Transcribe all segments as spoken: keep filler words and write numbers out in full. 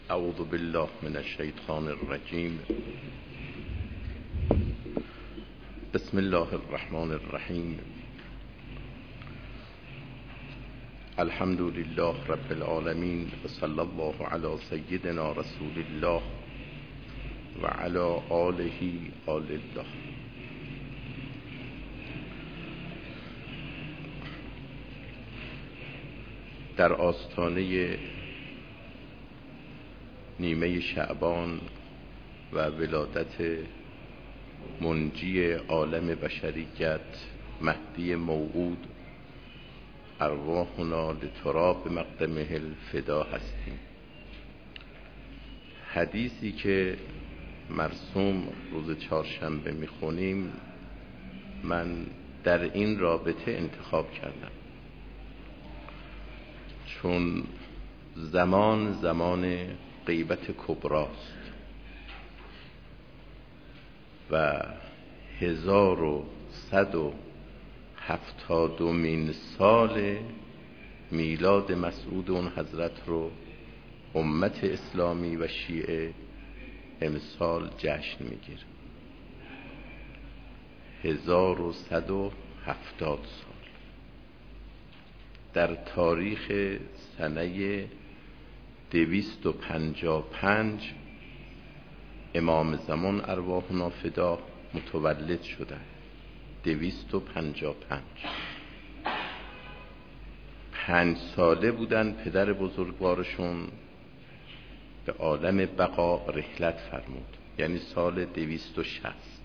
اعوذ بالله من الشیطان الرجیم. بسم الله الرحمن الرحیم. الحمد لله رب العالمین و صلی الله علی سیدنا رسول الله و علی آله آل الله. در آستانه نیمه شعبان و ولادت منجی عالم بشریت مهدی موعود، ارواحنا لتراب مقدمه الفدا هستیم. حدیثی که مرسوم روز چهارشنبه میخونیم من در این رابطه انتخاب کردم، چون زمان زمان غیبت کبراست و هزار و صد و هفتادمین سال میلاد مسعود اون حضرت رو امت اسلامی و شیعه امسال جشن میگیره. هزار و صد و هفتاد سال در تاریخ سنه دویست و پنجاه و پنج امام زمان ارواحنا فدا متولد شدن. دویست و پنجاه و پنج پنج ساله بودن پدر بزرگوارشون به عالم بقا رحلت فرمود، یعنی سال دویست و شصت.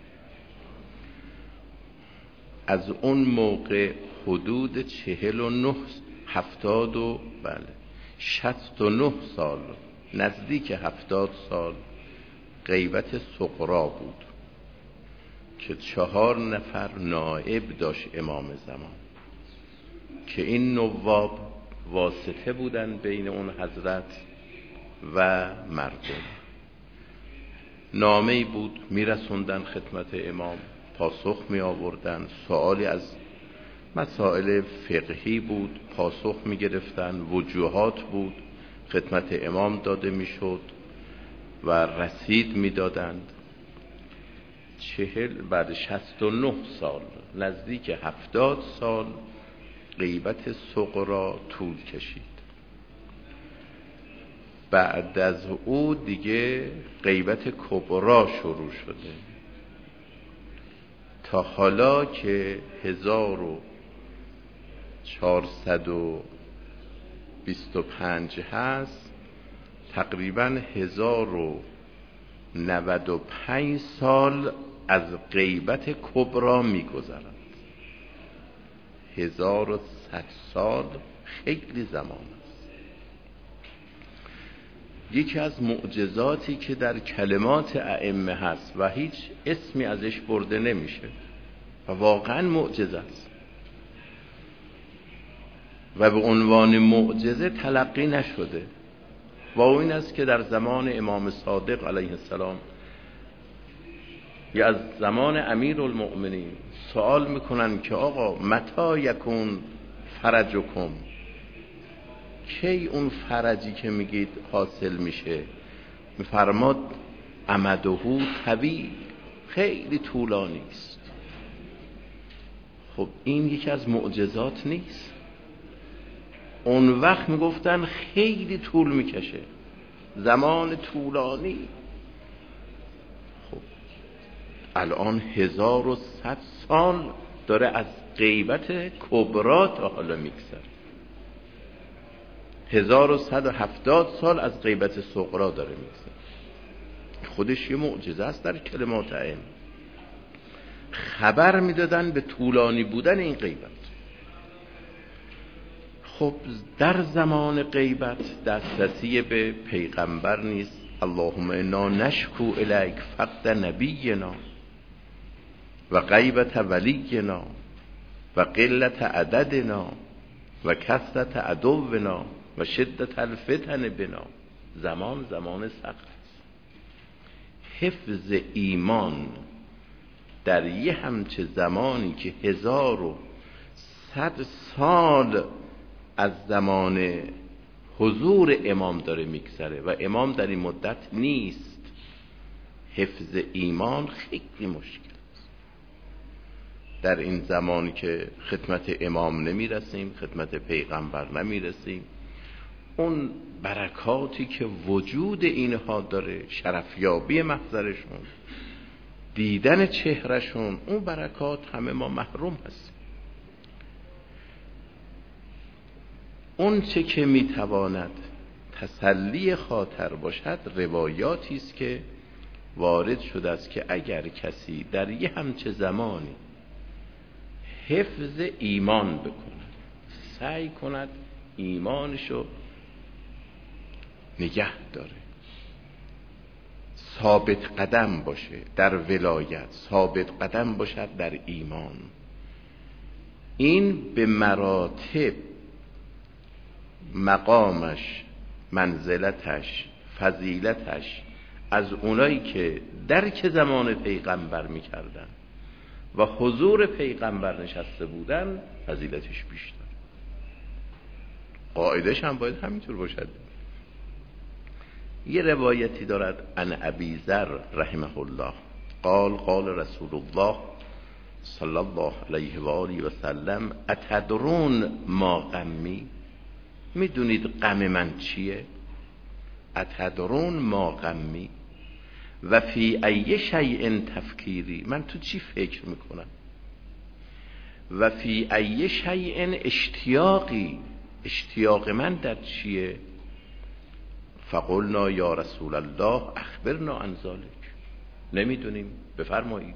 از اون موقع حدود چهل و نه هفتاد و بله شصت و نه سال، نزدیک هفتاد سال غیبت صغرا بود که چهار نفر نائب داشت امام زمان، که این نواب واسطه بودن بین اون حضرت و مردم. نامه‌ای بود میرسوندن خدمت امام، پاسخ می آوردن. سوالی از مسائل فقهی بود، پاسخ می گرفتن. وجوهات بود، خدمت امام داده می شد و رسید می دادند. چهل بعد شصت و نه سال، نزدیک هفتاد سال غیبت صغرا طول کشید. بعد از او دیگه غیبت کبرا شروع شده، تا حالا که هزار و چهارصد و بیست و پنج هست، تقریبا هزار و نود و پنج سال از غیبت کبرا می گذرد. هزار و صد سال خیلی زمان است. یکی از معجزاتی که در کلمات ائمه هست و هیچ اسمی ازش برده نمیشه و واقعا معجزه است و به عنوان معجزه تلقی نشده، و این است که در زمان امام صادق علیه السلام یا از زمان امیرالمؤمنین سوال میکنن که آقا متی یکون فرجکم، کی اون فرجی که میگید حاصل میشه؟ میفرماد امده طویل، خیلی طولانی است. خب این یکی از معجزات نیست؟ اون وقت میگفتن خیلی طول میکشه، زمان طولانی. خب الان هزار و صد سال داره از غیبت کبرا تا حالا میگذره. هزار و صد و هفتاد سال از غیبت صغرا داره میگذره. خودش یه معجزه است در کلمات ائمه. خبر میدادن به طولانی بودن این غیبت. خب در زمان غیبت دسترسی به پیغمبر نیست. اللهم انا نشکو الیک فقد نبینا و غیبت ولینا و قلت عددنا و کثرت عدونا و شدت الفتن بنا. زمان زمان سخت. حفظ ایمان در یه همچه زمانی که هزار و صد سال از زمان حضور امام داره میگذره و امام در این مدت نیست. حفظ ایمان خیلی مشکل است. در این زمانی که خدمت امام نمیرسیم، خدمت پیغمبر نمیرسیم، اون برکاتی که وجود اینها داره، شرفیابی محضرشون، دیدن چهرشون، اون برکات همه ما محروم هستیم. اون چه که میتواند تسلی خاطر باشد روایاتی است که وارد شده است که اگر کسی در یه همچه زمانی حفظ ایمان بکند، سعی کند ایمانشو نگه داره، ثابت قدم باشه در ولایت، ثابت قدم باشد در ایمان، این به مراتب مقامش، منزلتش، فضیلتش از اونایی که درک زمان پیغمبر میکردن و حضور پیغمبر نشسته بودن فضیلتش بیشتر. قاعدش هم باید همینطور باشد. یه روایتی دارد عن ابی ذر رحمه الله قال قال رسول الله صلی الله علیه و آله و سلم اتدرون ما غمی؟ میدونید غم من چیه؟ اتدرون ما غمی و فی ای شیء تفکیری؟ من تو چی فکر میکنم؟ و فی ای شیء اشتیاقی؟ اشتیاق من در چیه؟ فقلنا یا رسول الله اخبرنا عن ذلک. نمیدونیم، بفرمایید.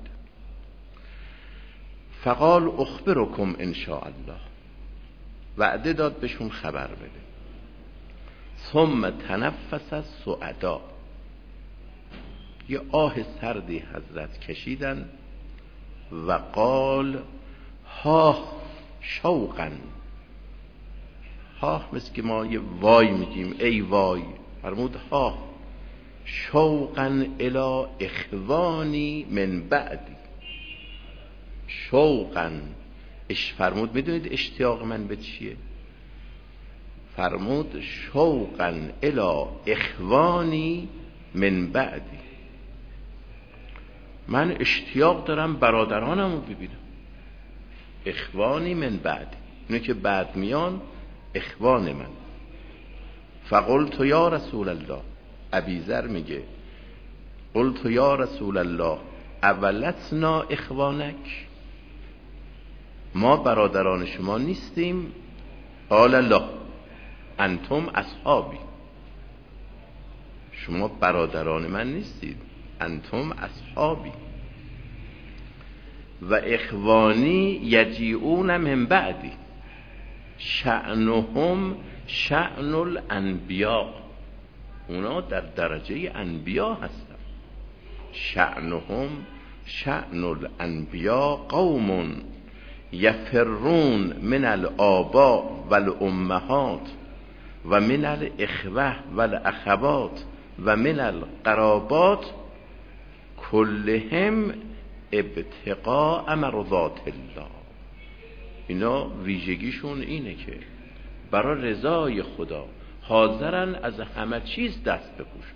فقال اخبرکم ان شاء الله. وعده داد بهشون خبر بده. ثم تنفس السعدا. یه آه سردی حضرت کشیدن و قال ها شوقا. ها مثل که ما یه وای میگیم، ای وای. فرمود ها شوقا الی اخوانی من بعدی. شوقا اش فرمود میدونید اشتیاق من به چیه؟ فرمود شوقا الی اخوانی من بعدی. من اشتیاق دارم برادرانمو ببینم. اخوانی من بعدی، اینه که بعد میان اخوان من. فقلت یا رسول الله، ابی ذر میگه قلت یا رسول الله اولتنا اخوانک؟ ما برادران شما نیستیم؟ قال لا انتم اصحابی. شما برادران من نیستید، انتم اصحابی. و اخوانی یجیئون من بعدی شأنهم شأن الانبیاء. اونا در درجه انبیا هستن. شأنهم شأن الانبیاء قوم یفرون من الآباء والامهات و من الاخوه والاخوات و من القرابات کلهم ابتغاء مرضات الله. اینا ویژگیشون اینه که برای رضای خدا حاضرن از همه چیز دست بپوشن،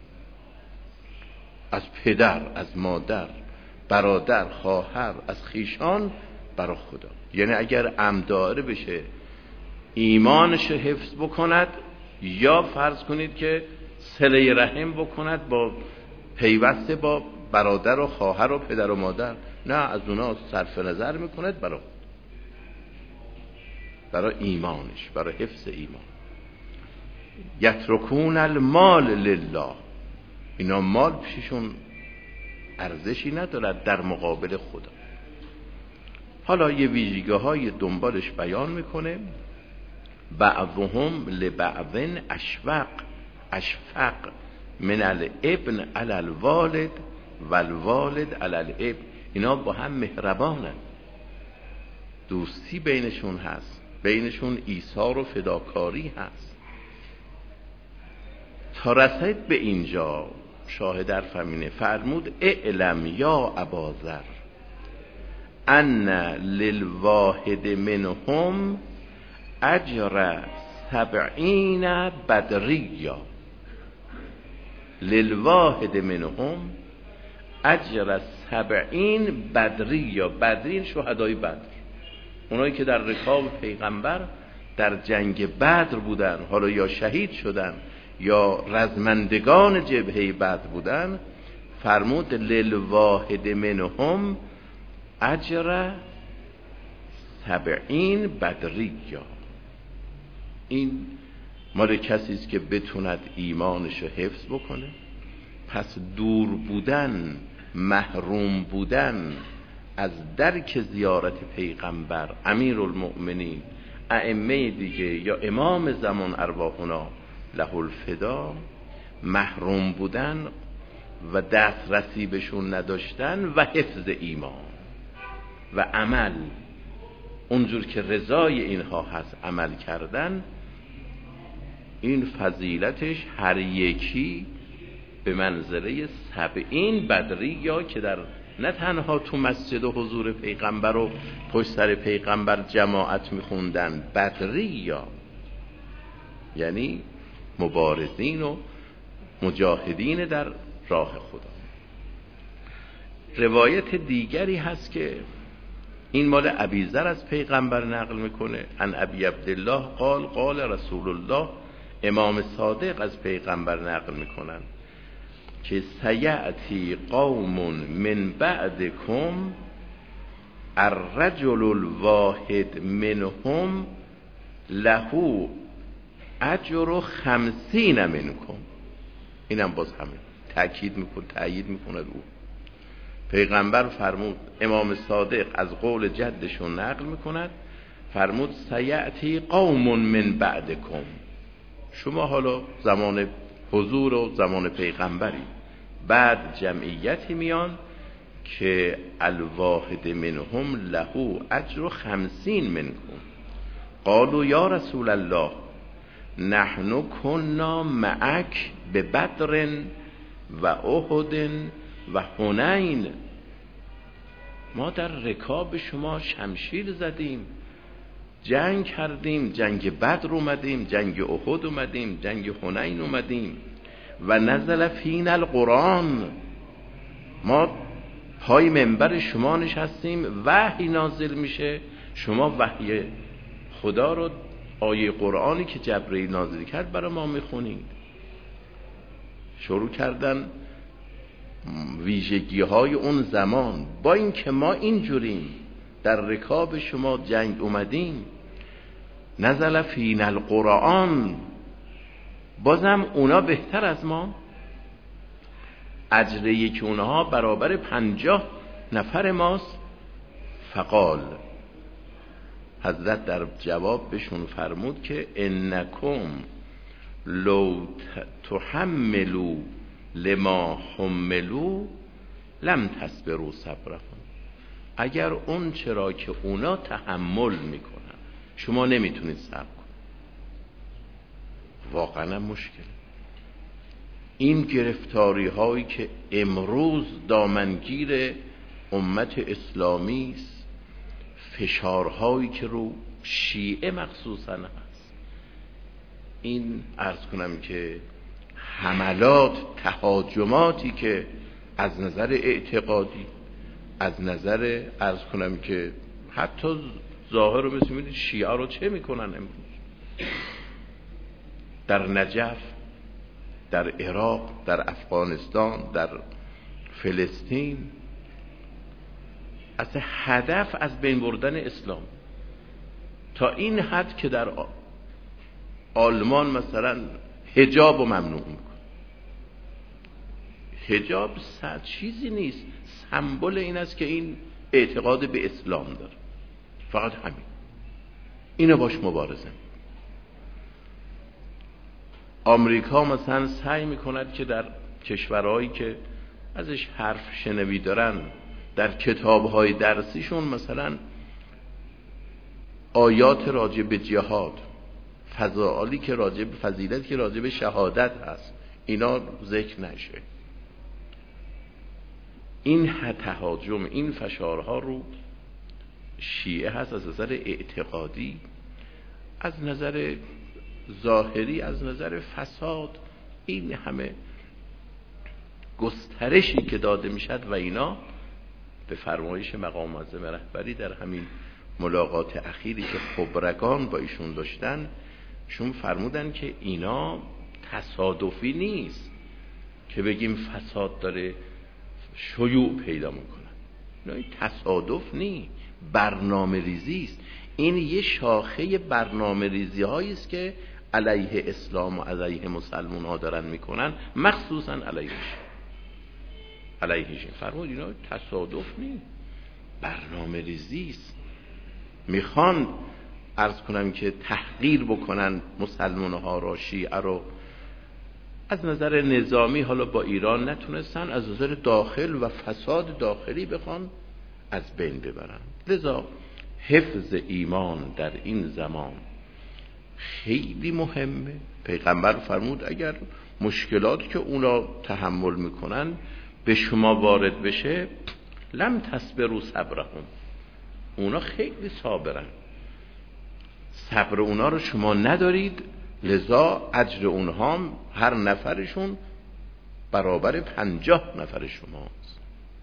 از پدر، از مادر، برادر، خواهر، از خیشان، برای خدا. یعنی اگر عمداره بشه ایمانش حفظ بکند، یا فرض کنید که صله رحم بکند با پیوسته با برادر و خواهر و پدر و مادر، نه، از اونا صرف نظر میکند برای برای ایمانش، برای حفظ ایمان. یترکون المال لله. اینا مال پیششون ارزشی ندارد در مقابل خدا. حالا یه ویژگی های دنبالش بیان میکنه. بعضهم لبعض اشفق اشفق من الابن علی الوالد و الوالد علی الابن. اینا با هم مهربانن، دوستی بینشون هست، بینشون ایثار و فداکاری هست. تا رسید به اینجا شاهد حرف همینه. فرمود اعلم یا اباذر ان للواحد منهم اجر سبعین بدریا للواحد منهم اجر سبعین بدریا. بدرین شهدای بدر، اونایی که در رکاب پیغمبر در جنگ بدر بودن، حالا یا شهید شدن یا رزمندگان جبهه بدر بودن. فرمود للواحد منهم اجر سبعین بدریا. این مال کسی است که بتوند ایمانش رو حفظ بکنه. پس دور بودن، محروم بودن از درک زیارت پیغمبر، امیرالمؤمنین، ائمه دیگه یا امام زمان ارواحنا له الفدا، محروم بودن و دسترسی بهشون نداشتن و حفظ ایمان و عمل اونجور که رضای اینها هست عمل کردن، این فضیلتش هر یکی به منزله سبعین بدری، یا که در نه تنها تو مسجد و حضور پیغمبر و پشت سر پیغمبر جماعت میخوندن، بدری یا یعنی مبارزین و مجاهدین در راه خدا. روایت دیگری هست که این مال ابیذر از پیغمبر نقل میکنه، ان ابی عبدالله قال قال رسول الله. امام صادق از پیغمبر نقل میکنن که سیأتی قوم من بعدکم الرجل الواحد منهم له اجر خمسین منکم. اینم باز همین تأکید میکنه، تأیید میکنه او. پیغمبر فرمود، امام صادق از قول جدشون نقل میکند، فرمود سیأتی قوم من بعدکم. شما حالا زمان حضور و زمان پیغمبری، بعد جمعیتی میان که الواحد منهم له اجر خمسین منکم. قالوا یا رسول الله نحن كنا معك ببدر و احد و حنین. ما در رکاب شما شمشیر زدیم، جنگ کردیم، جنگ بدر اومدیم، جنگ احد اومدیم، جنگ حنین اومدیم. و نزل فینا القرآن، ما پای منبر شما نشستیم، وحی نازل میشه، شما وحی خدا رو، آیه قرآنی که جبرئیل نازل کرد برای ما میخونید. شروع کردن ویژگی های اون زمان، با اینکه ما اینجوریم در رکاب شما جنگ اومدیم. نزل فینا القرآن، بازم اونا بهتر از ما، اجر یک اونها برابر پنجاه نفر ماست. فقال، حضرت در جواب بهشون فرمود که انکم لو تحملوا لما حملوا لم تصبروا صبرهم. اگر اون چرا که اونا تحمل میکنن شما نمیتونید صبر کنید، واقعا مشکل. این گرفتاری هایی که امروز دامنگیر امت اسلامی است، فشارهایی که رو شیعه مخصوصا هست، این عرض کنم که حملات، تهاجماتی که از نظر اعتقادی، از نظر عرض کنم که حتی ظاهر رو بسیارید شیعه رو چه میکنن امروز در نجف، در عراق، در افغانستان، در فلسطین، از هدف از بین بردن اسلام. تا این حد که در آلمان مثلا حجاب رو ممنوع میکن. حجاب صد چیزی نیست، سمبل این است که این اعتقاد به اسلام داره، فقط همین. اینو باش مبارزه. آمریکا مثلا سعی میکند که در کشورهایی که ازش حرف شنوی دارن، در کتابهای درسیشون مثلا آیات راجع به جهاد، فضائلی که راجع به فضیلت که راجع به شهادت هست، اینا ذکر نشه. این تهاجم، این فشارها رو شیعه هست از نظر اعتقادی، از نظر ظاهری از نظر فساد این همه گسترشی که داده میشد و اینا، به فرمایش مقام معظم رهبری در همین ملاقات اخیری که خبرگان با ایشون داشتن، ایشون فرمودن که اینا تصادفی نیست که بگیم فساد داره شیوع پیدا میکنن، اینا تصادف نیست، برنامه ریزی است. این یه شاخه برنامه ریزی هایی است که علیه اسلام و علیه مسلمان ها دارن میکنن، مخصوصا علیهش علیهش فرمود اینا تصادف نیست، برنامه ریزی است. میخوان عرض کنم که تحقیر بکنن مسلمان ها را، شیعه رو. از نظر نظامی حالا با ایران نتونستن، از نظر داخل و فساد داخلی بخوان از بین ببرن. لذا حفظ ایمان در این زمان خیلی مهمه. پیغمبر فرمود اگر مشکلات که اونا تحمل میکنن به شما وارد بشه، لم تصبروا صبرهم، اونا خیلی صابرن، صبر اونا رو شما ندارید، لذا اجر اونها هر نفرشون برابر پنجاه نفر شماست.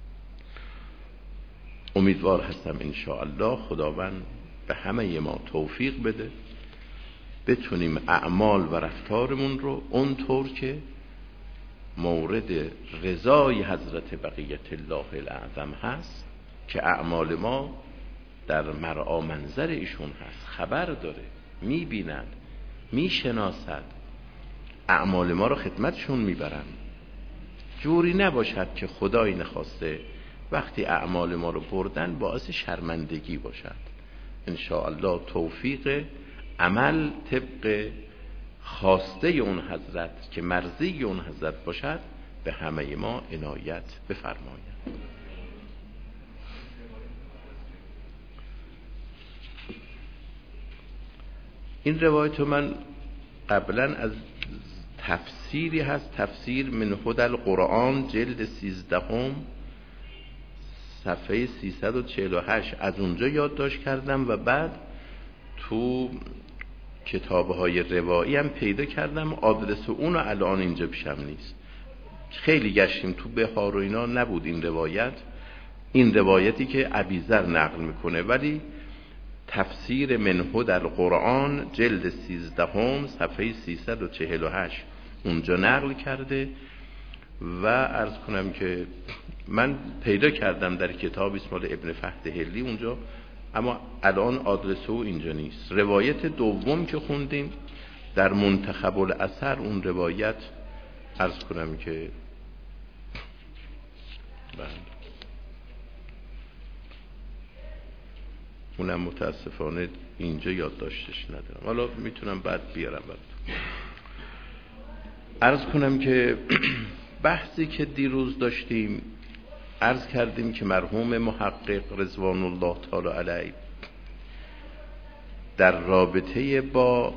امیدوار هستم انشاءالله خداوند به همه ما توفیق بده بتونیم اعمال و رفتارمون رو اونطور که مورد رضای حضرت بقیت الله الاعظم هست، که اعمال ما در مرعا منظر ایشون هست، خبر داره، میبیند، میشناسد، اعمال ما رو خدمتشون میبرن. جوری نباشد که خدای نخواسته وقتی اعمال ما رو بردن باعث شرمندگی باشد. انشاءالله توفیق عمل طبق خواسته اون حضرت که مرضی اون حضرت باشد به همه ما عنایت بفرماید. این روایت من قبلا از تفسیری هست، تفسیر من هدی القرآن جلد سیزدهم صفحه سیصد و چهل و هشت، از اونجا یادداشت کردم و بعد تو کتاب‌های روایی هم پیدا کردم، آدرس اون الان اینجا پیشم نیست. خیلی گشتیم تو بهار و اینا، نبود این روایت، این روایتی که ابیذر نقل میکنه، ولی تفسیر من هدی القرآن جلد سیزدهم صفحه سیصد و چهل و هشت اونجا نقل کرده. و عرض کنم که من پیدا کردم در کتاب اسمال ابن فهدهلی اونجا، اما الان آدرس او اینجا نیست. روایت دوم که خوندیم در منتخب الاثر، اون روایت عرض کنم که بله اونم متاسفانه اینجا یادداشتش ندارم، حالا میتونم بعد بیارم براتون. عرض کنم که بحثی که دیروز داشتیم، عرض کردیم که مرحوم محقق رضوان الله تعالی علیه در رابطه با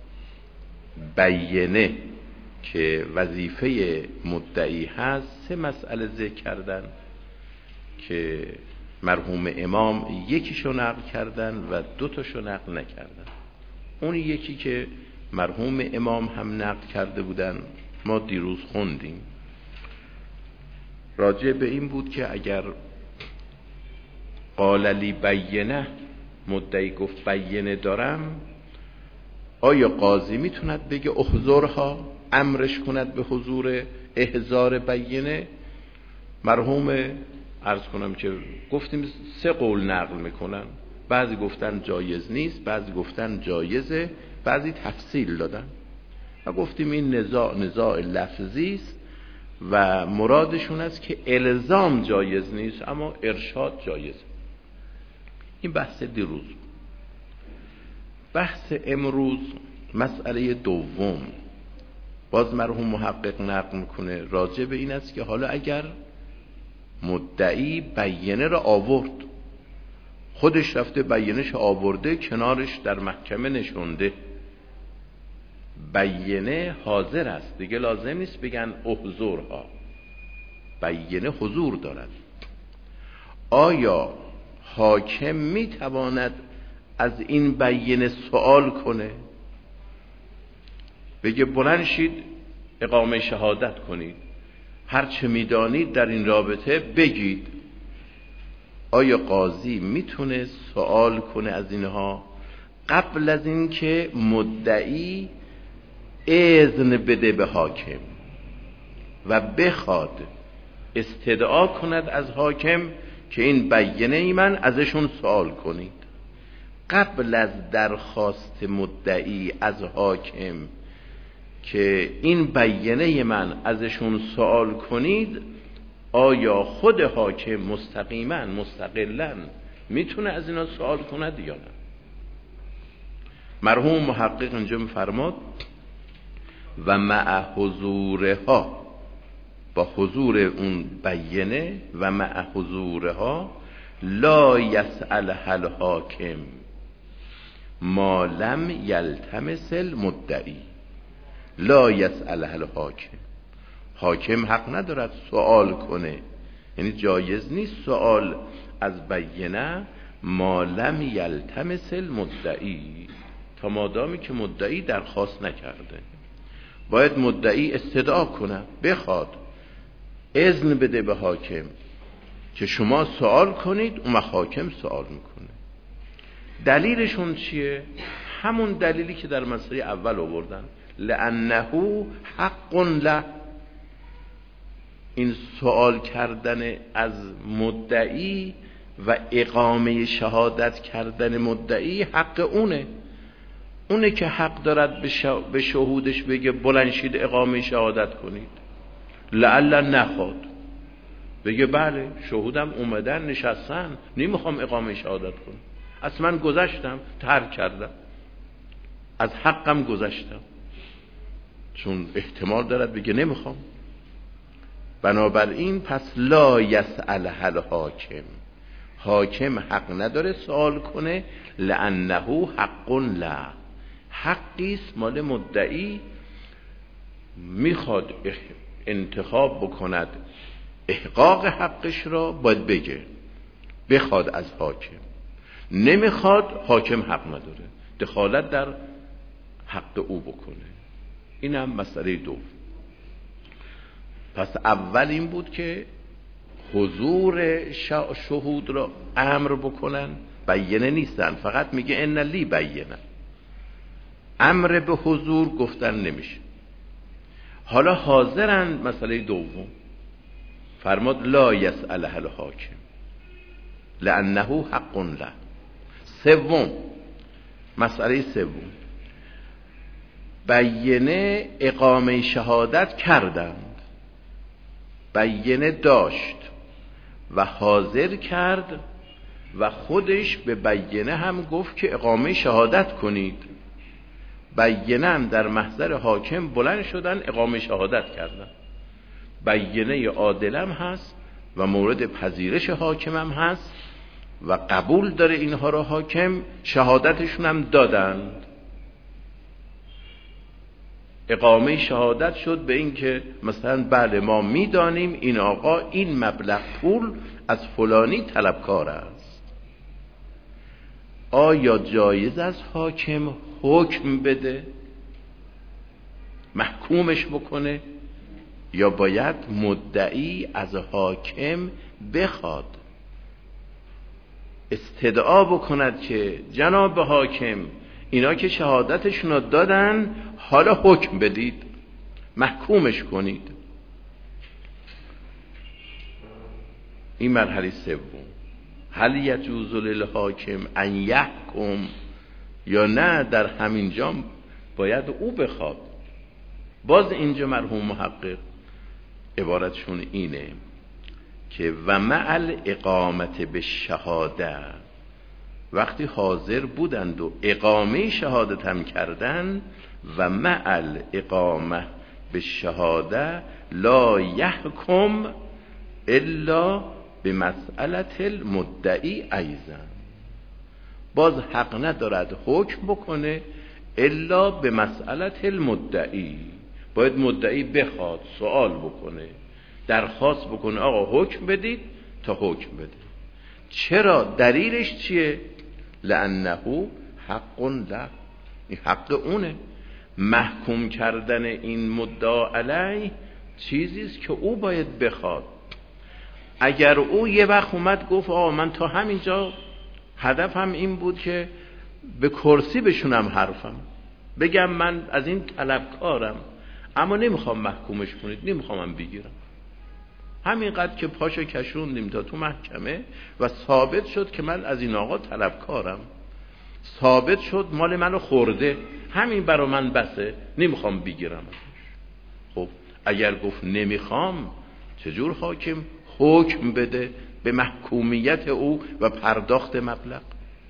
بیینه که وظیفه مدعی هست سه مسئله ذکر کردن که مرحوم امام یکیشو نقل کردن و دو تاشو نقل نکردن. اون یکی که مرحوم امام هم نقل کرده بودن ما دیروز خوندیم، راجع به این بود که اگر قال لی بینه، مدعی گفت بینه دارم، آیا قاضی میتوند بگه احضرها، امرش کند به حضور احضار بینه؟ مرحوم عرض کنم که گفتیم سه قول نقل میکنن، بعضی گفتن جایز نیست، بعضی گفتن جایزه، بعضی تفصیل دادن و گفتیم این نزاع نزاع لفظی است و مرادشون است که الزام جایز نیست اما ارشاد جایز. این بحث دیروز. بحث امروز مسئله دوم، باز مرحوم محقق نقل میکنه راجع به این است که حالا اگر مدعی بیینه را آورد، خودش رفته بیینش آورده، کنارش در محکمه نشونده، بیینه حاضر است، دیگه لازم نیست بگن احضورها، بیینه حضور دارد. آیا حاکم میتواند از این بیینه سوال کنه بگه بلند شید اقامه شهادت کنید، هر چه میدانید در این رابطه بگید. آیا قاضی میتونه سوال کنه از اینها قبل از این که مدعی اذن بده به حاکم و بخواد استدعا کند از حاکم که این بیانیه ای من ازشون سوال کنید؟ قبل از درخواست مدعی از حاکم که این بیانیه من ازشون سوال کنید، آیا خود حاکم مستقیما مستقلا میتونه از اینا سوال کند یا نه؟ مرحوم محقق اینجا میفرماد و مع حضورها، با حضور اون بیانیه، و مع حضورها لا یسأل الحاکم ما لم یلتمس المدعی. لا یسأل الحاکم، حاکم حق ندارد سوال کنه، یعنی جایز نیست سوال از بیانیه ما لم یلتمس المدعی، تا مادامی که مدعی درخواست نکرده. باید مدعی استدعا کنه، بخواد اذن بده به حاکم که شما سوال کنید، اون حاکم سوال میکنه. دلیلشون چیه؟ همون دلیلی که در مسئله اول آوردن، لأنه حق له. این سوال کردن از مدعی و اقامه شهادت کردن مدعی حق اونه، اونه که حق دارد به شهودش بگه بلند شید اقامه شهادت کنید. لعل نخواد بگه بله شهودم اومدن نشستن، نمیخوام اقامه شهادت کنم، اصلا من گذشتم، ترک کردم، از حقم گذشتم، چون احتمال دارد بگه نمیخوام. بنابراین پس لا یسأل الحاکم، حاکم حق نداره سوال کنه، لأنه حق له، حقیست مال مدعی، میخواد انتخاب بکند احقاق حقش را، باید بگه، بخواد از حاکم. نمیخواد، حاکم حق نداره دخالت در حق او بکنه. این هم مسئله دوم. پس اول این بود که حضور شهود را امر بکنن، بیانیه نیستن، فقط میگه ان لی بیانیه، امر به حضور گفتن نمیشه. حالا حاضرن، مسئله دوم فرماد لا یسأل الحاکم لأنه حق له. سوم، مسئله سوم، بیانیه اقامه شهادت کردند، بیانیه داشت و حاضر کرد و خودش به بیانیه هم گفت که اقامه شهادت کنید. بیانیه هم در محضر حاکم بلند شدن اقامه شهادت کردن. بیانیه عادلم هست و مورد پذیرش حاکم هم هست و قبول داره اینها را حاکم، شهادتشون هم دادند. اقامه شهادت شد به این که مثلا بله ما میدانیم این آقا این مبلغ پول از فلانی طلبکار است. آیا جایز از حاکم حکم بده، محکومش بکنه، یا باید مدعی از حاکم بخواد استدعا بکند که جناب حاکم اینا که شهادتشون رو دادن حالا حکم بدید، محکومش کنید. این مرحله سوم. هل یجوز للحاکم ان یحکم، یا نه در همین جا باید او بخواد. باز اینجا مرحوم محقق عبارتشون اینه که و مع الاقامت به شهاده، وقتی حاضر بودند و اقامه شهادت هم کردن، و مع الاقامه به شهاده لا یحکم الا به مسئله المدعی ایضا، باز حق ندارد حکم بکنه الا به مسئله المدعی، باید مدعی بخواد سوال بکنه، درخواست بکنه آقا حکم بدید تا حکم بده. چرا؟ دلیلش چیه؟ لأنه حق له، این حق اونه. محکوم کردن این مدعا علیه چیزی است که او باید بخواد. اگر او یه وقت اومد گفت آه من تا همینجا هدفم این بود که به کرسی بشونم حرفم، بگم من از این طلبکارم، اما نمیخوام محکومش کنید، نمیخوام بگیرم، همینقدر که پاشو کشوندیم تا تو محکمه و ثابت شد که من از این آقا طلبکارم، ثابت شد مال منو خورده، همین برا من بسه، نمیخوام بگیرم. خب اگر گفت نمیخوام، چجور حاکم حکم بده به محکومیت او و پرداخت مبلغ؟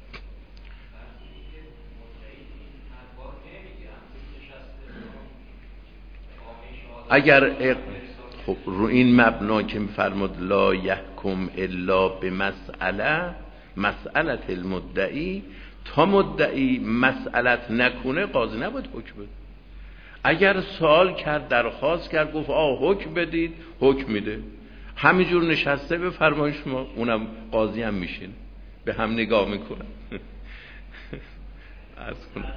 اگر خب رو این مبنا که فرمود لا یحکم الا به مسئله، مسئلت المدعی، تا مدعی مسئلت نکنه قاضی نباید حکم بده. اگر سوال کرد، درخواست کرد، گفت آه حکم بدید، حکم میده، همینجور نشسته به فرمان شما، اونم قاضی هم میشین به هم نگاه میکنن. عرض کنم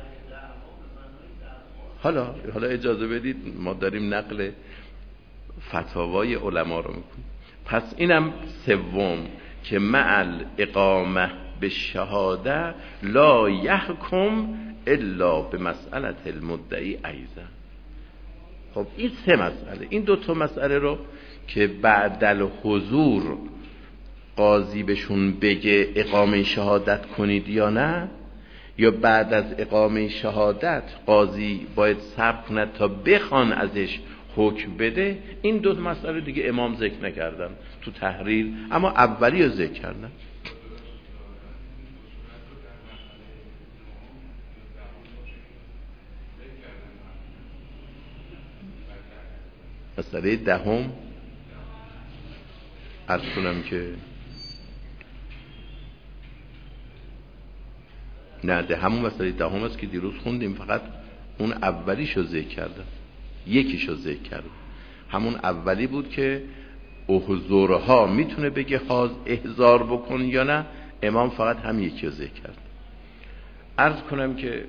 حالا حالا اجازه بدید ما داریم نقل فتاوای علما رو میکنیم. پس اینم سوم که مع اقامه به شهاده لا یحکم الا به مسئلت المدعی ایضا. خب این سه مسئله، این دو تا مسئله رو که بعد الحضور قاضی بهشون بگه اقامه شهادت کنید یا نه، یا بعد از اقامه شهادت قاضی باید صبر کنه تا بخوان ازش حکم بده، این دو مسئله دیگه امام ذکر نکردن تو تحریر، اما اولی رو ذکر کردن. مسئله دهم عرض کنم که نه، ده همون مسئله دهم است که دیروز خوندیم، فقط اون اولیشو ذکر کردم، یکیشو ذکر کردم. همون اولی بود که احضورها میتونه بگه حاض احضار بکن یا نه، امام فقط هم یکی رو ذکر کرد. عرض کنم که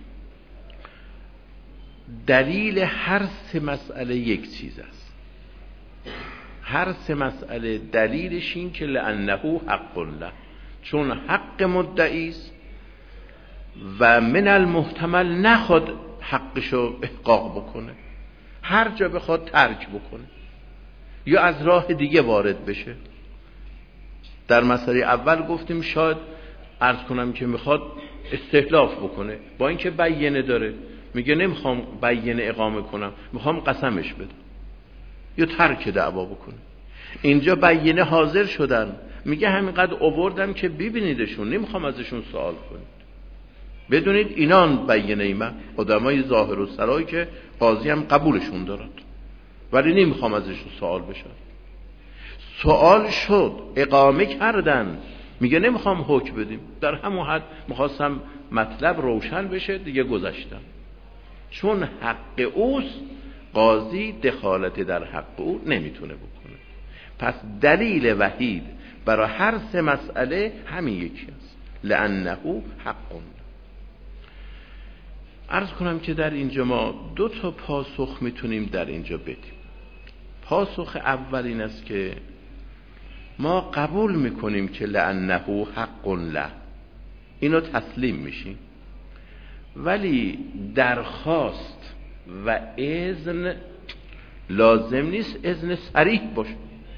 دلیل هر سه مسئله یک چیز است. هر سه مسئله دلیلش این که لأنه حق الله، چون حق مدعی است و من المحتمل نخواد حقشو احقاق بکنه، هر جا بخواد ترک بکنه یا از راه دیگه وارد بشه. در مسئله اول گفتیم شاید عرض کنم که میخواد استحلاف بکنه، با اینکه بیینه داره، میگه نمیخوام بیینه اقامه کنم، میخوام قسمش بدم یا ترک دعوا بکنه. اینجا بیینه حاضر شدن، میگه همینقدر آوردم که ببینیدشون، نمیخوام ازشون سوال کنید. بدونید اینان بیینه من، آدمای ظاهر و سرایی که قاضی هم قبولشون دارد، ولی نمیخوام ازشون سوال بشن. سوال شد، اقامه کردن، میگه نمیخوام حکم بدیم، در همون حد میخواستم مطلب روشن بشه، دیگه گذشتم. چون حق اوست، قاضی دخالت در حق او نمیتونه بکنه. پس دلیل وحید برای هر سه مسئله همین یکی است، لأنه حق. عرض کنم که در اینجا ما دو تا پاسخ میتونیم در اینجا بدیم. پاسخ اول این است که ما قبول میکنیم که لأنه حق له، اینو تسلیم میشیم، ولی درخواست و اذن لازم نیست اذن صریح باشه.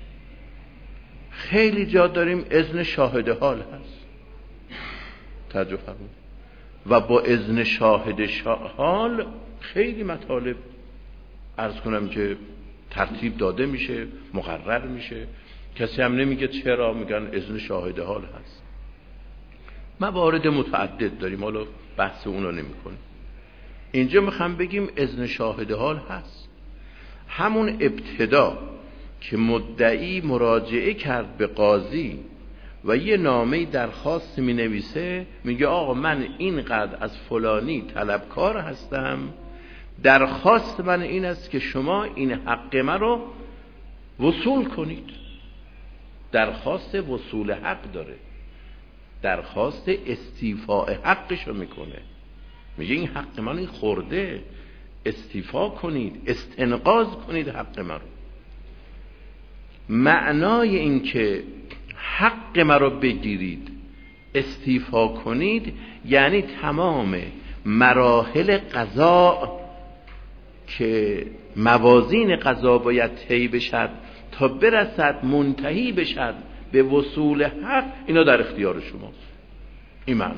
خیلی جا داریم اذن شاهد حال هست، توجه فرمایید، و با اذن شاهد حال خیلی مطالب عرض کنم که ترتیب داده میشه، مقرر میشه، کسی هم نمیگه چرا، میگن اذن شاهد حال هست. موارد متعدد داریم، حالا بحث اونو نمی کنیم. اینجا میخوام بگیم اذن شاهد حال هست. همون ابتدا که مدعی مراجعه کرد به قاضی و یه نامه درخواست می نویسه، میگه آقا من اینقدر از فلانی طلبکار هستم، درخواست من این است که شما این حق من رو وصول کنید. درخواست وصول حق داره، درخواست استیفاء حقش رو میکنه، میگه این حق من این خورده، استیفا کنید، استنقاض کنید حق من رو. معنای این که حق من رو بگیرید، استیفا کنید، یعنی تمام مراحل قضا که موازین قضا باید طی بشد تا برسد منتهی بشد به وصول حق، اینا در اختیار شماست. این معناش.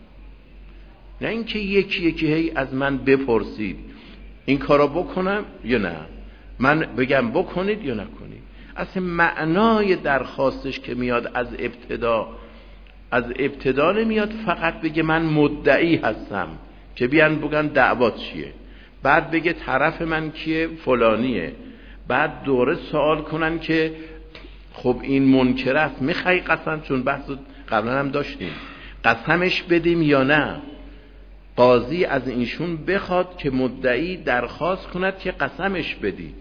نه اینکه یکی یکی هی از من بپرسید این کارا بکنم یا نه، من بگم بکنید یا نکنید. اصلا معنای درخواستش که میاد از ابتدا، از ابتدا نمیاد فقط بگه من مدعی هستم که بیان بگن دعوات چیه، بعد بگه طرف من کیه، فلانیه، بعد دوره سوال کنن که خب این منکر است، میخوای قسم، چون بحث قبلا هم داشتیم، قسمش بدیم یا نه. قاضی از اینشون بخواد که مدعی درخواست کند که قسمش بدید.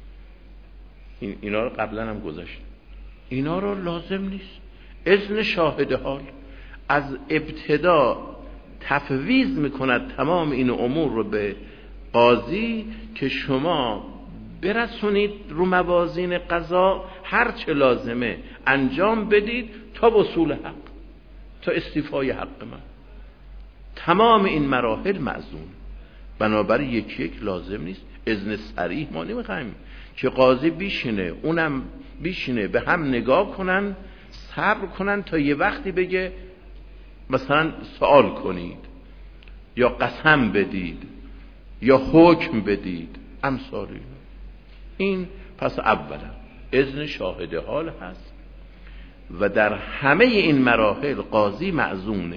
این اینا رو قبلا هم گذاشت. اینا رو لازم نیست. اذن شاهد حال از ابتدا تفویض میکند تمام این امور رو به قاضی که شما برسونید رو موازین قضا، هر چه لازمه انجام بدید تا وصول حق، تا استیفای حق من. تمام این مراحل معزون. بنابراین یکی یک لازم نیست. اذن صریح ما نمیخوایم که قاضی بیشینه اونم بیشینه به هم نگاه کنن، صبر کنن تا یه وقتی بگه مثلا سوال کنید یا قسم بدید یا حکم بدید امثالی. این پس اولا اذن شاهد حال هست و در همه این مراحل قاضی معزونه.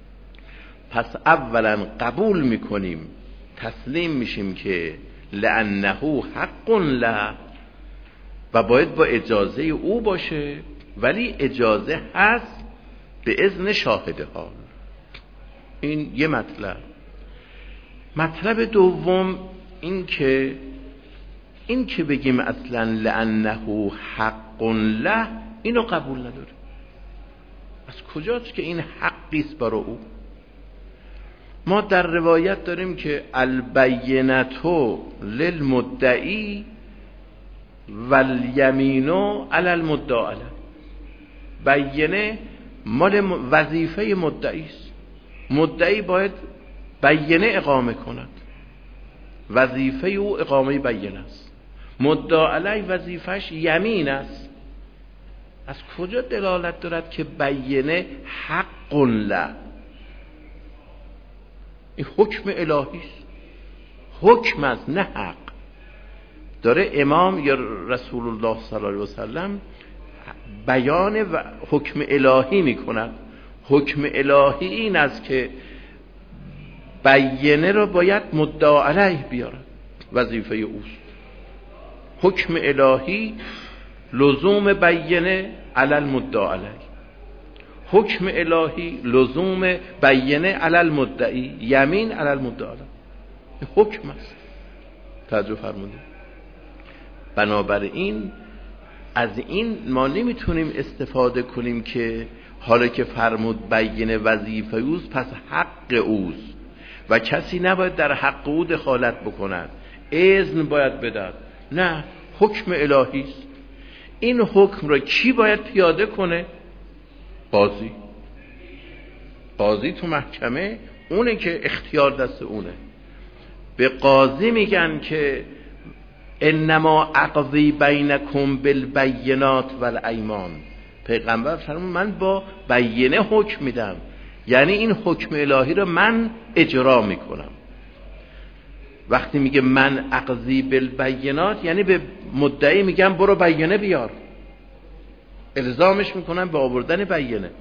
پس اولا قبول میکنیم، تسلیم میشیم که لانه حق له، و باید با اجازه او باشه، ولی اجازه هست به اذن شاهد حال. این یه مطلب. مطلب دوم این که این که بگیم اصلا لانه حق له، اینو قبول نداره. از کجاست که این حقیست برای او؟ ما در روایت داریم که البینة للمدعی والیمین علی المدعی علیه. بینه مال وظیفه مدعی است. مدعی باید بینه اقامه کند، وظیفه او اقامه بینه است. مدعی علیه وظیفهش یمین است. از کجا دلالت دارد که بینه حق له؟ این حکم الهی است، حکم است نه حق. داره امام یا رسول الله صلی الله علیه وسلم بیان و حکم الهی میکند. حکم الهی این است که بینه رو باید مدعی علیه بیارد، وظیفه اوست. حکم الهی لزوم بینه علی المدعی علیه، حکم الهی لزوم بینه علی المدعی، یمین علی المدعی علیه. حکم است. توجه فرمودید؟ بنابراین از این ما نمیتونیم استفاده کنیم که حالا که فرمود بینه وظیفه اوست پس حق اوست و کسی نباید در حق او دخالت بکند، اذن باید بدهد. نه، حکم الهی است. این حکم را کی باید پیاده کنه؟ قاضی. قاضی تو محکمه اونه که اختیار دست اونه. به قاضی میگن که انما اقضی بینکم بالبینات والایمان. پیغمبر فرمود من با بینه حکم میدم، یعنی این حکم الهی رو من اجرا میکنم. وقتی میگه من اقضی بالبینات یعنی به مدعی میگم برو بینه بیار، الزامش میکنم به آوردن بینه،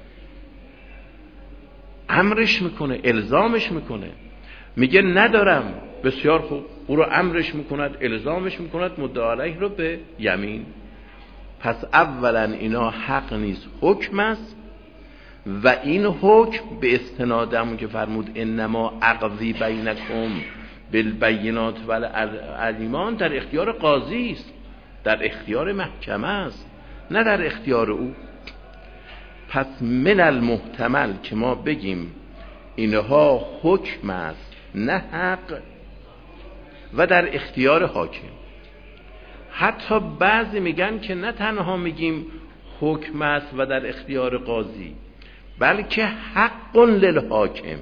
امرش میکنه، الزامش میکنه. میگه ندارم، بسیار خوب، او رو امرش میکند، الزامش میکند مدعی علیه رو به یمین. پس اولا اینا حق نیست، حکم است. و این حکم به استناد همون که فرمود انما اقضی بینکم بالبینات والایمان در اختیار قاضی است، در اختیار محکمه است، نه در اختیار او. پس من المحتمل که ما بگیم اینها حکم است نه حق، و در اختیار حاکم. حتی بعضی میگن که نه تنها میگیم حکم است و در اختیار قاضی، بلکه حق للحاکم،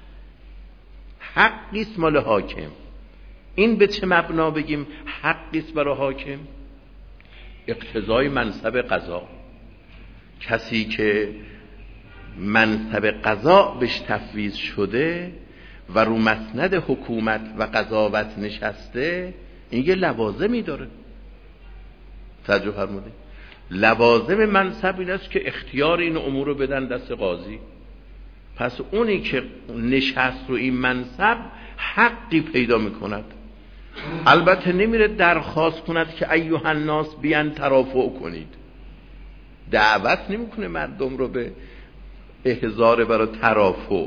حقی است مال حاکم. این به چه مبنا بگیم حقی است برای حاکم؟ اقتضای منصب قضا. کسی که منصب قضا بهش تفویض شده و رو مسند حکومت و قضاوت نشسته، این یه لوازمی داره. توجه فرمودید؟ لوازم منصب این است که اختیار این امور رو بدن دست قاضی. پس اونی که نشست رو این منصب حقی پیدا میکند. البته نمیره درخواست کند که ایها الناس بیان ترافع کنید، دعوت نمیکنه مردم رو به احضار برای ترافع.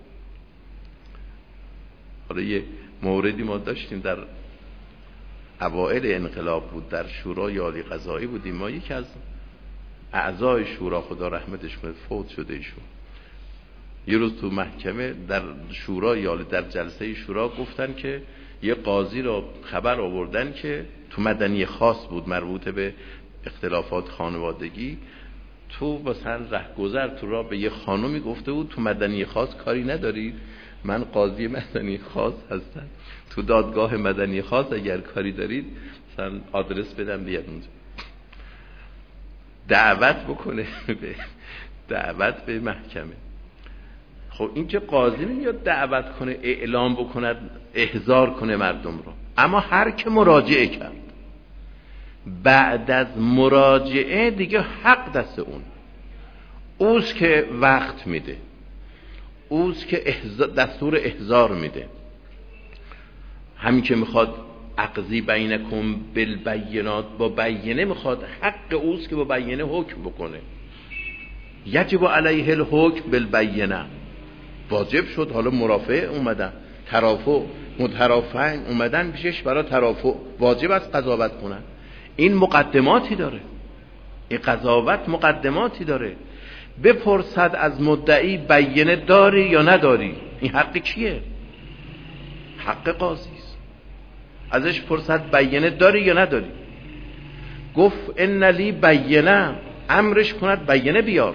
حالا یه موردی ما داشتیم در اوائل انقلاب بود، در شورای عالی قضایی بودیم ما، یکی از اعضای شورا خدا رحمتش کنه فوت شده ایشون، یه روز تو محکمه در شورای عالی در جلسه شورا گفتن که یه قاضی رو خبر آوردن که تو مدنی خاص بود مربوط به اختلافات خانوادگی، تو مثلا رهگذر تو راه به یه خانومی گفته بود تو مدنی خاص کاری ندارید، من قاضی مدنی خاص هستم، تو دادگاه مدنی خاص اگر کاری دارید مثلا آدرس بدم بیاد اونجا. دعوت بکنه به دعوت به محکمه. خب این که قاضی نمیاد دعوت کنه اعلام بکنه احضار کنه مردم رو، اما هر که مراجعه کرد بعد از مراجعه دیگه حق دست اون، اوست که وقت میده، اوست که دستور احضار میده. همین که میخواد اقضی بینکم بالبینات، با بینه میخواد، حق اوست که با بینه حکم بکنه. یجب علیه الحکم بالبینه، واجب شد. حالا مرافع اومدن، ترافع مترافعین اومدن پیشش برای ترافع، واجب است قضاوت کنن. این مقدماتی داره، این قضاوت مقدماتی داره. بپرسد از مدعی بینه داری یا نداری، این حق کیه؟ حق قاضی است. ازش پرسد بینه داری یا نداری، گفت ان لی بینه، امرش کند بینه بیار،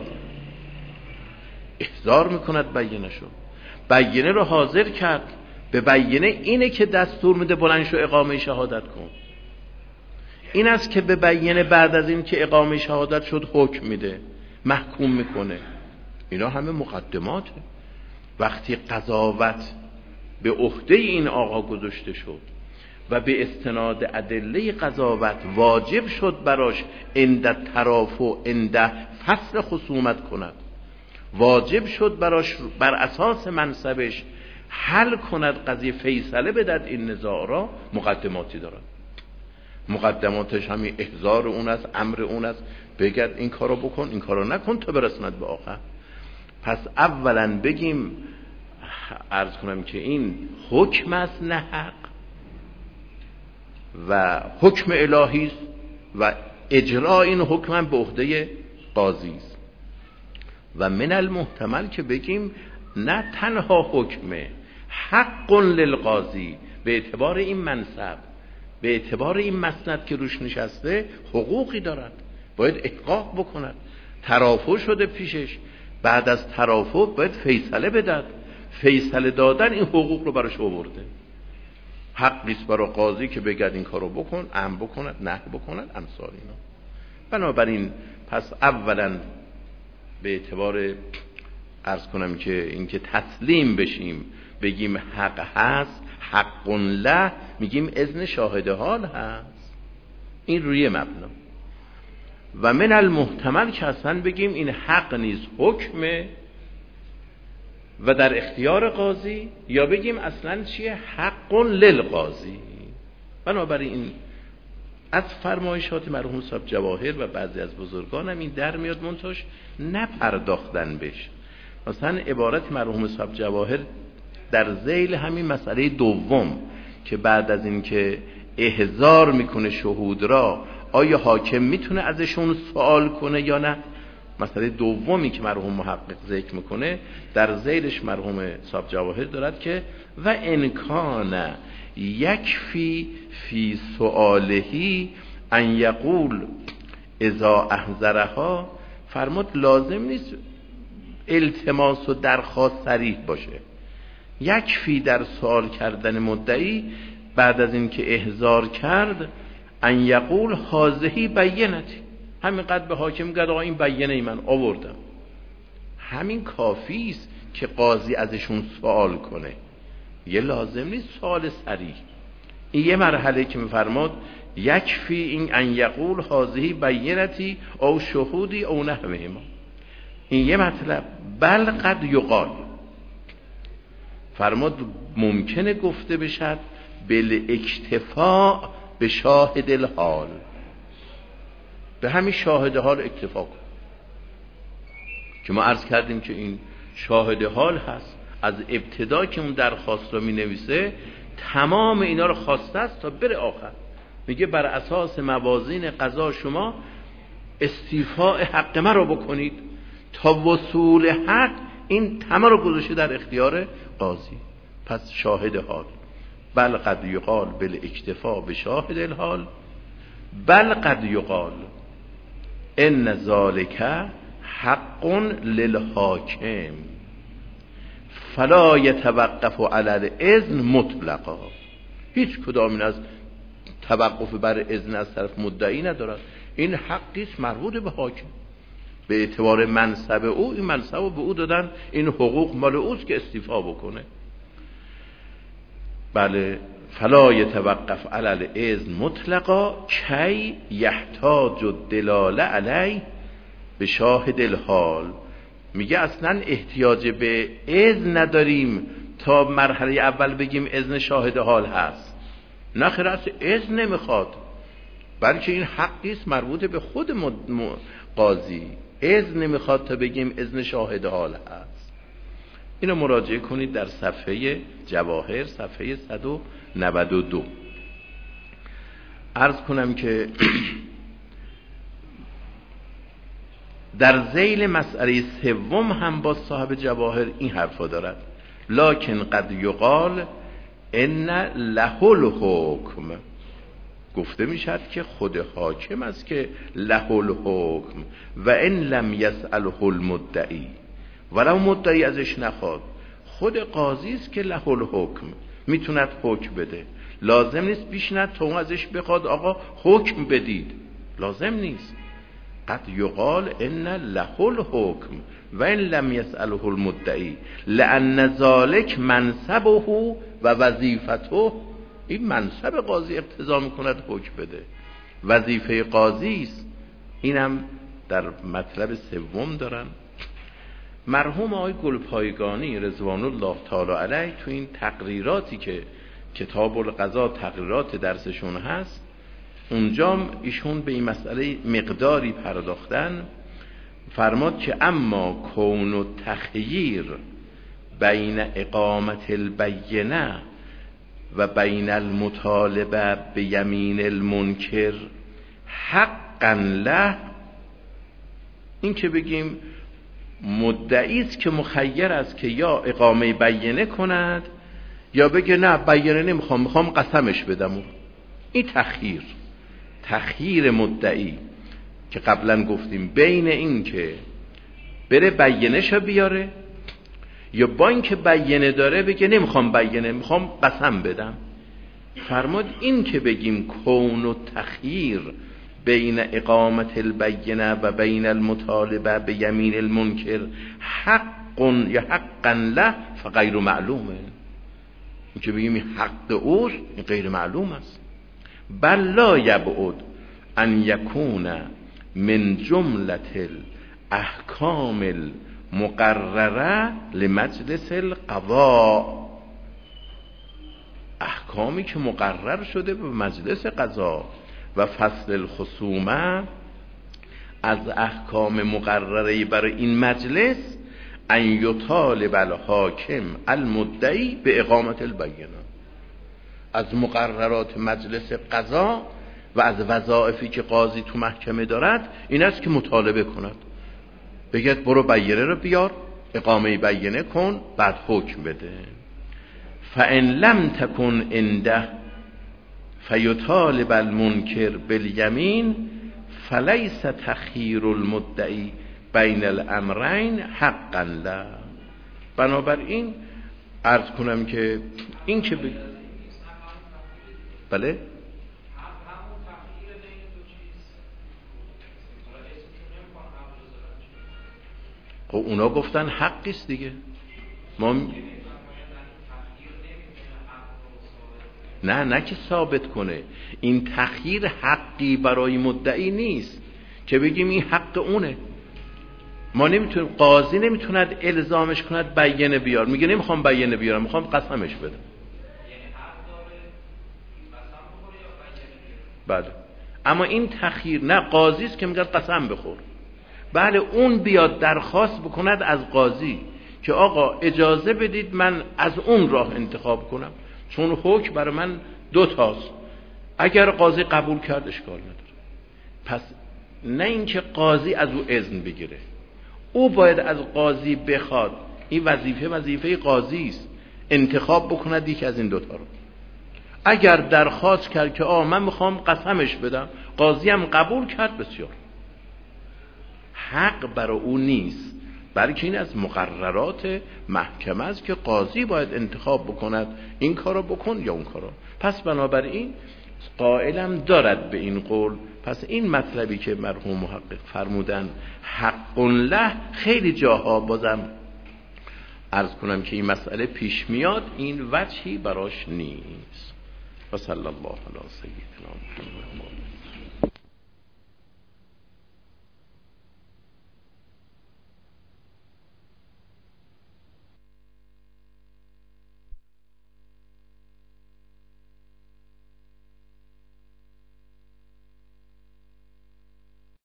احضار میکند بینه شو، بینه رو حاضر کرد. به بینه اینه که دستور میده بلند شو اقامه شهادت کن. این است که به بینه بعد از این که اقامه شهادت شد حکم میده، محکوم میکنه. اینا همه مقدماته. وقتی قضاوت به عهده این آقا گذاشته شد و به استناد ادله قضاوت واجب شد براش عند ترافع عند فصل خصومت کند، واجب شد براش بر اساس منصبش حل کند قضیه، فیصله بدهد این نزاع را، مقدماتی دارد. مقدماتش همین احضار اون است، امر اون است، بگرد این کارو بکن این کارو نکن تا برسند به آخر. پس اولا بگیم عرض کنم که این حکم است نه حق، و حکم الهی است و اجرا این حکم هم به عهده قاضی است. و من المحتمل که بگیم نه تنها حکمه، حق للقاضی، به اعتبار این منصب، به اعتبار این مسند که روش نشسته حقوقی دارد، باید احقاق بکند. ترافع شده پیشش، بعد از ترافع باید فیصله بدهد. فیصله دادن این حقوق رو براش آورده. حقیست برای قاضی که بگرد این کارو بکن، امر بکند، نهی بکند، امثال اینا. بنابراین پس اولا به اعتبار عرض کنم که اینکه تسلیم بشیم بگیم حق هست، حق له، میگیم اذن شاهد حال هست. این روی مبنا. و من المحتمل که اصلا بگیم این حق نیست، حکمه و در اختیار قاضی، یا بگیم اصلا چیه؟ حق للقاضی. بنابراین از فرمایشات مرحوم صاحب جواهر و بعضی از بزرگان هم این در میاد، منتاش نپرداختن بش. مثلا عبارت مرحوم صاحب جواهر در ذیل همین مسئله دوم که بعد از این که احضار میکنه شهود را، آیا حاکم میتونه ازشون سوال کنه یا نه؟ مسئله دومی که مرحوم محقق ذکر میکنه در ذیلش مرحوم صاحب جواهر دارد که و انکان یکفی فی سؤالهی ان یقول اذا احضرها، فرمود لازم نیست التماس و درخواست صریح باشه. یکفی در سوال کردن مدعی بعد از اینکه احضار کرد ان یقول هذه بینتی، همینقدر به حاکم گفت آقا این بینه من آوردم، همین کافی است که قاضی ازشون سوال کنه. یه لازم نیست سوال صریح. این یه مرحله که میفرماد یکفی این ان یقول هذه بینتی او شهودی او نحوهما. این یه مطلب. بل قد یقال، فرماد ممکنه گفته بشد بل اکتفاء به شاهد الحال، به همین شاهد حال اکتفا کن که ما عرض کردیم که این شاهد حال هست. از ابتدا که اون درخواست رو می نویسه تمام اینا رو خواسته است تا بره آخر، میگه بر اساس موازین قضا شما استیفاء حق ما رو بکنید تا وصول حق. این تمام رو گذاشته در اختیار قاضی. پس شاهد حال. بل قد یقال بل اکتفا به شاهد الحال، بل قد یقال ان ذالک حق للحاکم فلا یتوقف علی الاذن مطلقا. هیچ کدام این از توقف بر اذن از طرف مدعی ندارد. این حقی است مربوط به حاکم، به اعتبار منصب او این منصب رو به او دادن، این حقوق مال اوست که استیفا بکنه. بله فلا یتوقف علی الاذن مطلقا کی یحتاج الدلاله علی به شاهد الحال. میگه اصلا احتیاج به اذن نداریم تا مرحله اول بگیم اذن شاهد حال هست. نه خیر، اصلا اذن نمیخواد، بلکه این حقی است مربوط به خود قاضی. اذن نمیخواد تا بگیم اذن شاهد حال هست. اینو مراجعه کنید در صفحه جواهر، صفحه صد و نود و دو. عرض کنم که در ذیل مسئله سوم هم با صاحب جواهر این حرفا دارد. لکن قد یقال ان له الحکم، گفته میشد که خود حاکم است که له الحکم و ان لم یسأله المدعی، ولو مدعی ازش نخواد، خود قاضی است که له الحکم میتوند حکم بده. لازم نیست بیشتر تو ازش بخواد آقا حکم بدید، لازم نیست. قد یقال ان له الحکم و ان لم یسأله المدعی لان ذلک منصبه و وظیفته. این منصب قاضی اقتضا میکند حکم بده، وظیفه قاضی است. اینم در مطلب سوم دارن. مرحوم آقای گلپایگانی رضوان الله تعالی علیه تو این تقریراتی که کتاب القضا تقریرات درسشون هست، اونجا ایشون به این مسئله مقداری پرداختن. فرماد که اما کون و تخییر بین اقامت البینه و بین المطالبه به یمین المنکر حقا له، این که بگیم مدعی است که مخیر است که یا اقامه بینه کند یا بگه نه بینه نمیخوام، میخوام قسمش بدم. این تخییر، تخییر مدعی که قبلا گفتیم بین این که بره بینه‌شو بیاره یا با این که بینه داره بگه نمیخوام بینه، میخوام قسم بدم. فرمود این که بگیم کون و تخییر بین اقامت البینه و بین المطالبه به یمین المنکر حق یا حقا له فغیر معلومه، این که بگیم حق اوست این غیر معلوم است. بل لا یبعد ان یکون من جملة الاحکام المقرره لمجلس القضاء، احکامی که مقرر شده به مجلس قضا. و فصل الخصومه، از احکام مقرره برای این مجلس ان یطالب الحاکم المدعی به اقامت البینه، از مقررات مجلس قضا و از وظایفی که قاضی تو محکمه دارد این است که مطالبه کند، بگید برو بینه رو بیار، اقامه بینه کن، بعد حکم بده. فان لم تکن عنده فیطالب المنکر بالیمین فلیس تخییر المدعی بین الامرین حقا له. بنابراین عرض کنم که این که ب... بله خب اونا گفتن حقیست دیگه. ما نه نه که ثابت کنه. این تخییر حقی برای مدعی نیست که بگیم این حق اونه. ما نمیتونیم، قاضی نمیتوند الزامش کند بیانه بیار، میگه نمیخوام بیانه بیارم، میخوام قسمش بدم. بله اما این تخییر نه، قاضی است که میگه قسم بخور. بله اون بیاد درخواست بکند از قاضی که آقا اجازه بدید من از اون راه انتخاب کنم چون حکم برای من دو تاست. اگر قاضی قبول کرد اشکال نداره. پس نه اینکه قاضی از او اذن بگیره، او باید از قاضی بخواد. این وظیفه وظیفه قاضی است، انتخاب بکند یکی از این دوتا رو. اگر درخواست کرد که آه من میخوام قسمش بدم، قاضی هم قبول کرد، بسیار حق برای او نیست، بلکه این از مقررات محکمه است که قاضی باید انتخاب بکند این کارو بکن یا اون کارو. پس بنابراین قائلم دارد به این قول. پس این مطلبی که مرحوم محقق فرمودن حق له، خیلی جاها بازم عرض کنم که این مسئله پیش میاد، این وجهی براش نیست. و صلی الله علی سیدنا محمد.